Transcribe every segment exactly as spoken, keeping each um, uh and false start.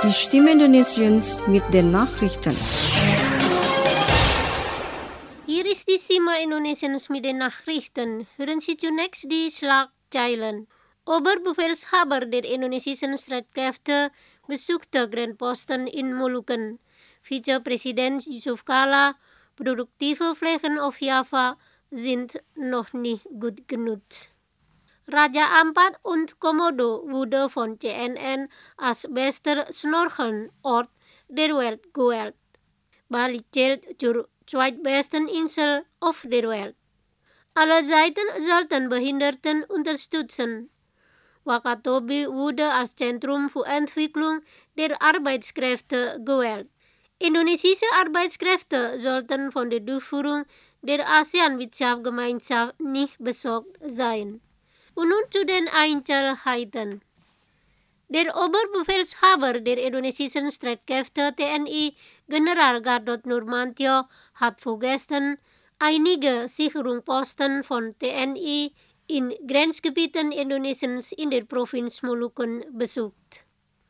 Die Stimme Indonesiens mit den Nachrichten. Hier ist die Stimme Indonesiens mit den Nachrichten. Hören Sie zunächst die Schlagzeilen. Oberbefehlshaber der indonesischen Streitkräfte besuchte Grenzposten in Molukken. Vizepräsident Yusuf Kala, produktive Flächen auf Java sind noch nicht gut genutzt. Raja Ampat und Komodo wurde von C N N als bester Snorkelort der Welt gewählt. Bali zählt zur zweitbesten Insel auf der Welt. Alle Seiten sollten Behinderten unterstützen. Wakatobi wurde als Zentrum für Entwicklung der Arbeitskräfte gewählt. Indonesische Arbeitskräfte sollten von der Durchführung der ASEAN-Wirtschaftsgemeinschaft nicht besorgt sein. Und nun zu den Einzelheiten. Der Oberbefehlshaber der indonesischen Streitkräfte T N I, General Gatot Nurmantio, hat vorgestern einige Sicherungsposten von T N I in Grenzgebieten Indonesiens in der Provinz Molukken besucht.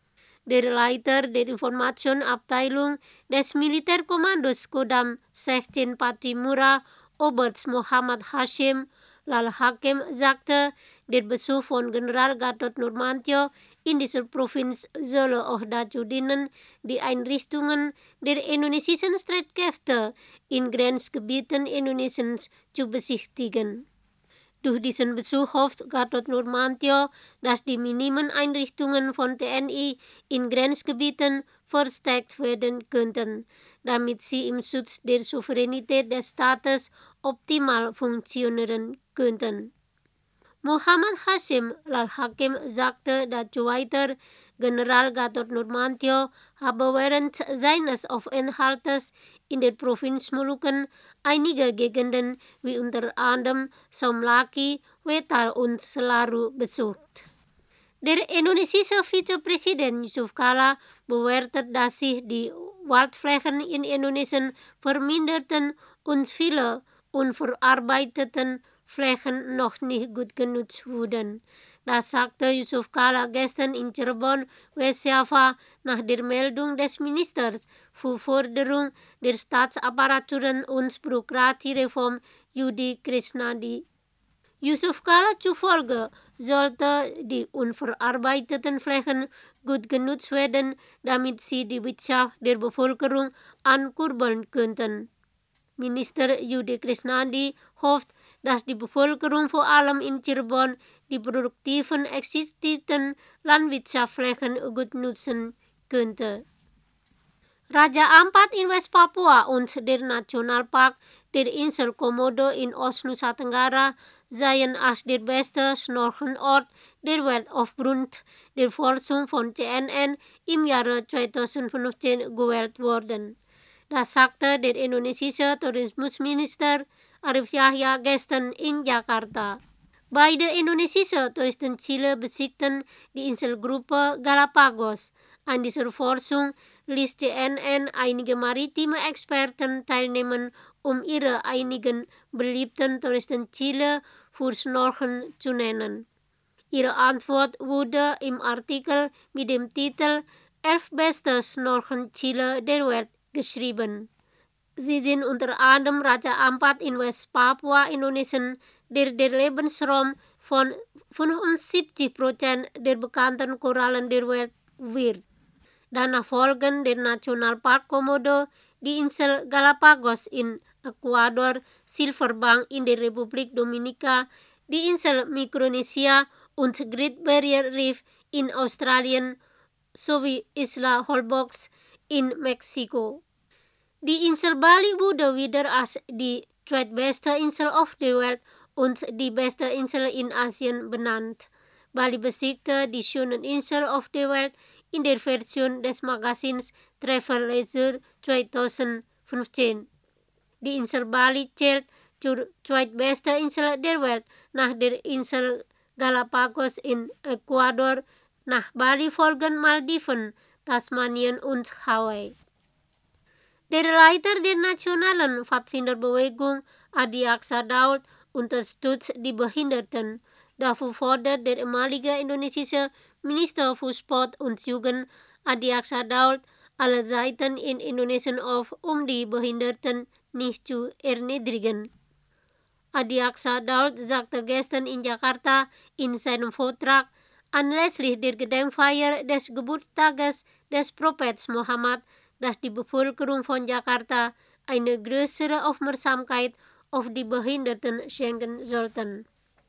Der Leiter der Informationsabteilung des Militärkommandos Kodam sechzehn Patimura, Oberst Muhammad Hashim Lal Hakim, sagte, der Besuch von General Gatot Nurmantio in dieser Provinz solle auch dazu dienen, die Einrichtungen der indonesischen Streitkräfte in Grenzgebieten Indonesiens zu besichtigen. Durch diesen Besuch hofft Gatot Nurmantio, dass die Minimum-Einrichtungen von T N I in Grenzgebieten verstärkt werden könnten, damit sie im Schutz der Souveränität des Staates optimal funktionieren könnten. Muhammad Hashim Lal Hakim sagte dazu weiter, General Gatot Nurmantio habe während seines Aufenthaltes in der Provinz Molukken einige Gegenden wie unter anderem Somlaki, Wetar und Selaru besucht. Der indonesische Vizepräsident Yusuf Kala bewertet, dass sich die Waldflächen in Indonesien verminderten und viele unverarbeiteten Flächen noch nicht gut genutzt wurden. Das sagte Yusuf Kala gestern in Cirebon, West-Java, nach der Meldung des Ministers für Förderung der Staatsapparaturen und Bürokratiereform Yudi Krishnadi. Yusuf Kala zufolge sollte die unverarbeiteten Flächen gut genutzt werden, damit sie die Wirtschaft der Bevölkerung ankurbeln könnten. Minister Yudi Krishnadi hofft, dass die Bevölkerung vor allem in Cirebon die produktiven existierenden Landwirtschaftsflächen gut nutzen könnte. Raja Ampat in West-Papua und der Nationalpark der Insel Komodo in Ost-Nusa Tenggara seien als der beste Snorkelort der Welt aufgrund der Forschung von C N N im Jahre zweitausendfünfzehn gewählt worden. Das sagte der indonesische Tourismusminister Arif Yahya gestern in Jakarta. Beide indonesische Touristenziele besiegten die Inselgruppe Galapagos. An dieser Forschung ließ C N N einige maritime Experten teilnehmen, um ihre einigen beliebten Touristenziele für Snorkeln zu nennen. Ihre Antwort wurde im Artikel mit dem Titel elf beste Snorkelziele der Welt geschrieben. Sie sind unter anderem Raja Ampat in West-Papua, Indonesien, der der Lebensraum von fünfundsiebzig Prozent der bekannten Korallen der Welt wird. Danach folgen der Nationalpark Komodo, die Insel Galapagos in Ecuador, Silverbank in der Republik Dominika, die Insel Mikronesia und Great Barrier Reef in Australien sowie Isla Holbox in Mexiko. Die Insel Bali wurde wieder als die zweitbeste Insel auf der Welt und die beste Insel in Asien benannt. Bali besiegte die schönen Insel auf der Welt in der Version des Magazins Travel Leisure zweitausendfünfzehn. Die Insel Bali zählt zur zweitbesten Insel der Welt nach der Insel Galapagos in Ecuador. Nach Bali folgen Maldiven, Tasmanien und Hawaii. Der Leiter der nationalen Pfadfinderbewegung, Adi Aksa Daud, unterstützt die Behinderten. Dafür fordert der ehemalige indonesische Minister für Sport und Jugend Adiaksa Daud alle Zeiten in Indonesian of om die Behinderten nicht zu erniedrigen. Adiaksa Daud sagte gestern in Jakarta in seinem Vortrag anlässlich der Gedenkfeier des Geburtstages des Prophets Muhammad, dass die Bevölkerung von Jakarta eine größere Aufmerksamkeit auf die Behinderten schenken sollten.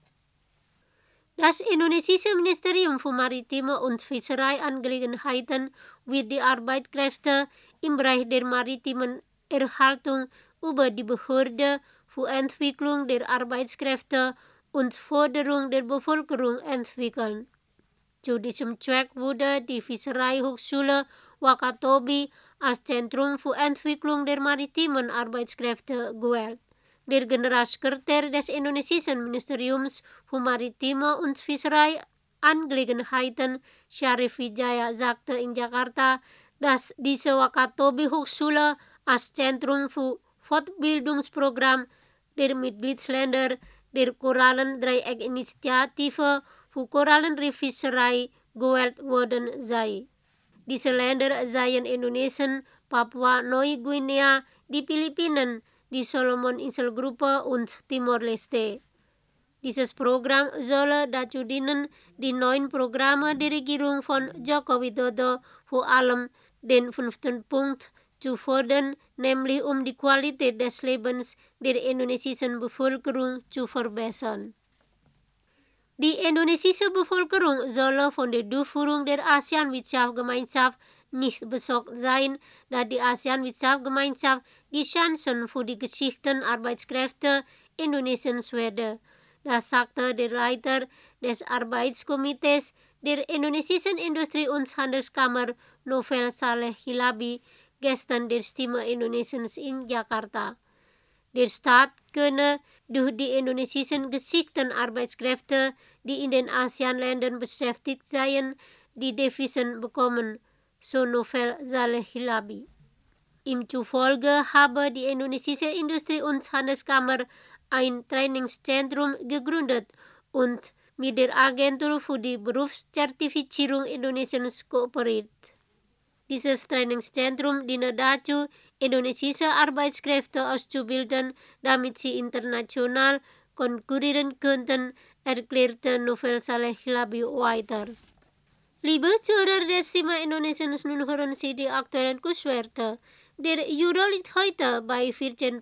Das indonesische Ministerium für Maritime und Fischereiangelegenheiten wird die Arbeitskräfte im Bereich der maritimen Erhaltung über die Behörde für Entwicklung der Arbeitskräfte und Förderung der Bevölkerung entwickeln. Zu diesem Zweck wurde die Fischereihochschule Wakatobi als Zentrum für Entwicklung der maritimen Arbeitskräfte gewählt. Der Generalsekretär des indonesischen Ministeriums für Maritime und Fischereiangelegenheiten, Syarif Wijaya, sagte in Jakarta, dass diese Wakatobi-Hochschule als Zentrum für Fortbildungsprogramm der Mitgliedsländer der Korallendreieck-Initiative für Korallenriffischerei gewählt worden sei. Diese Länder seien Indonesien, Papua Neuguinea, die Philippinen, die Solomon-Inselgruppe und Timor-Leste. Dieses Programm solle dazu dienen, die neuen Programme der Regierung von Joko Widodo, vor allem den fünften Punkt, zu fördern, nämlich um die Qualität des Lebens der indonesischen Bevölkerung zu verbessern. Die indonesische Bevölkerung solle von der Durchführung der ASEAN-Wirtschaftsgemeinschaft nicht besorgt sein, da die ASEAN-Wirtschaftsgemeinschaft die Chancen für die geschickten Arbeitskräfte Indonesiens werde. Das sagte der Leiter des Arbeitskomitees der indonesischen Industrie- und Handelskammer Novel Saleh Hilabi gestern der Stimme Indonesiens in Jakarta. Der Staat könne durch die indonesischen geschickten Arbeitskräfte, die in den ASEAN-Ländern beschäftigt seien, die Devisen bekommen, so Novel Saleh Hilabi. Ihm zufolge habe die indonesische Industrie- und Handelskammer ein Trainingszentrum gegründet und mit der Agentur für die Berufszertifizierung Indonesiens kooperiert. Dieses Trainingszentrum diene dazu, indonesische Arbeitskräfte auszubilden, damit sie international konkurrieren könnten, erklärte Novel Saleh Hilabi weiter. Liebe Zuhörer des Stimme Indonesiens, nun hören Sie die aktuellen Kurswerte. Der Euro liegt heute bei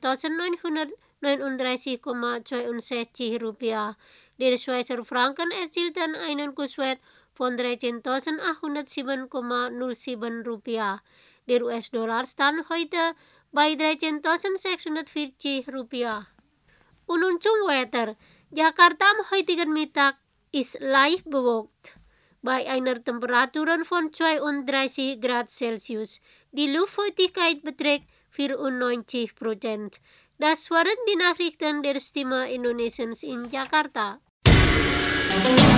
vierzehntausendneunhundertneununddreißig Komma zweiundsechzig Rupiah. Der Schweizer Franken erzielte einen Kurswert von dreizehntausendachthundertsieben Komma null sieben Rupiah. Der U S-Dollar stand heute bei dreizehntausendsechshundertvierzig Rupiah. Und nun zum Wetter. Jakarta am heutigen Mittag ist leicht bewölkt bei einer Temperatur von zweiunddreißig Grad Celsius. Die Luftfeuchtigkeit beträgt vierundneunzig Prozent. Das waren die Nachrichten der Stimme Indonesiens in Jakarta.